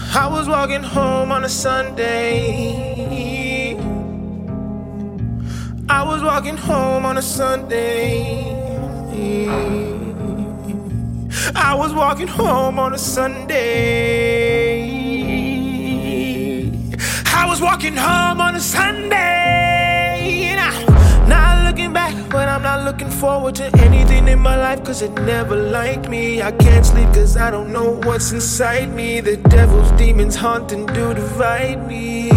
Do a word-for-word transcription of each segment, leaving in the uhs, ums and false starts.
I was walking home on a Sunday. I was walking home on a Sunday. I was walking home on a Sunday. I was walking home on a Sunday. Now, not looking back, but I'm not looking forward to anything in my life, cause it never liked me. I can't sleep cause I don't know what's inside me. The devil's demons haunt and do divide me.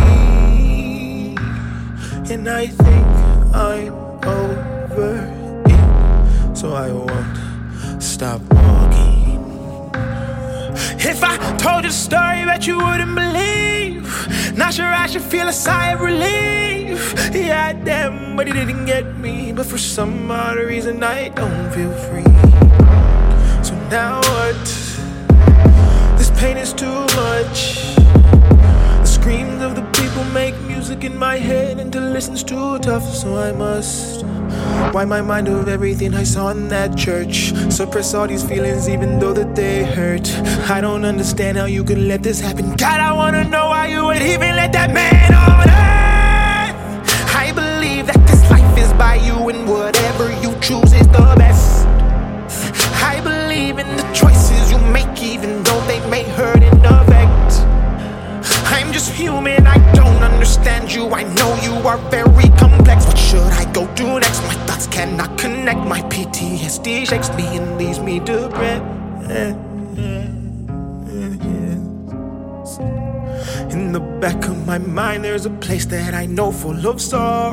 And I think I'm over it, so I won't stop walking. If I told you the story, bet you wouldn't believe. Not sure I should feel a sigh of relief. Yeah, damn, but he didn't get me. But for some odd reason, I don't feel free. So now what? This pain is too much. The screams of the people make music in my head until it listens too tough. So I must wipe my mind of everything I saw in that church. Suppress all these feelings even though that they hurt. I don't understand how you could let this happen. God, I wanna know why you would even let that man on earth. I believe that this life is by you and whatever you choose is the best. I believe in the choices you make even though they may hurt and affect. I'm just human, I don't understand you. I know you are very complex. What should I go do next? My thoughts cannot connect. My P T S D shakes me and leaves me depressed. In the back of my mind there's a place that I know full of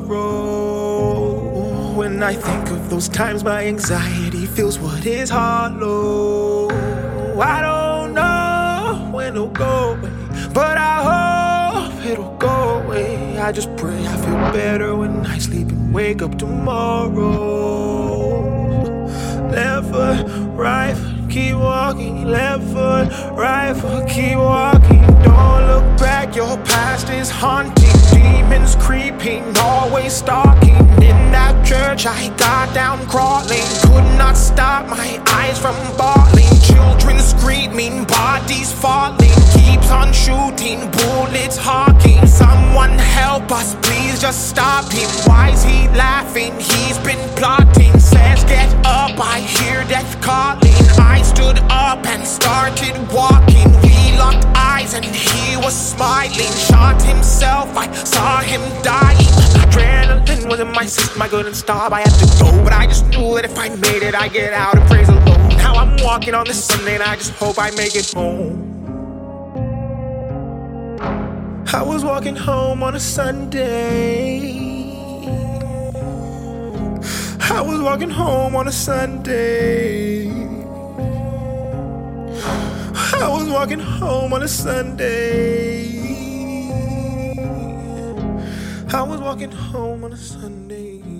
sorrow. When I think of those times my anxiety feels what is hollow. I don't know when it'll go away, but I hope it'll go away. I just pray I feel better when I sleep and wake up tomorrow. Left foot, right foot, keep walking. Left foot, right foot, keep walking. Don't look back, your past is haunting. Demons creeping, always stalking. In that church I got down crawling. Could not stop my eyes from bawling. Children screaming, bodies falling. Keeps on shooting, bullets hawking. Someone help us, please just stop him. Why's he laughing? He's been plotting. Says get up, I hear death calling. I stood up and started walking. We locked eyes and he was smiling. Shot himself, I saw him dying. Adrenaline was in my system, I couldn't stop, I had to go. But I just knew that if I made it, I'd get out and praise the Lord. Now I'm walking on this Sunday and I just hope I make it home. I was walking home on a Sunday. I was walking home on a Sunday. I was walking home on a Sunday. I was walking home on a Sunday.